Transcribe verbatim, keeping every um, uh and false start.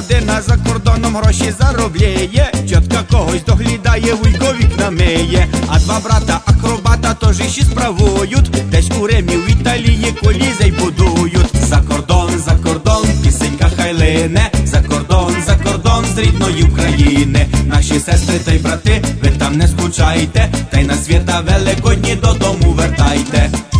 родина за кордоном гроші заробляє, тітка когось доглядає, вуйко вікна миє, а два брата акробата теж ще справують, десь у Римі, в Італії колізей будують. За кордон, за кордон, пісенька хай лине, за кордон, за кордон з рідної України. Наші сестри та й брати, ви там не скучайте, та й на свята великодні додому вертайте.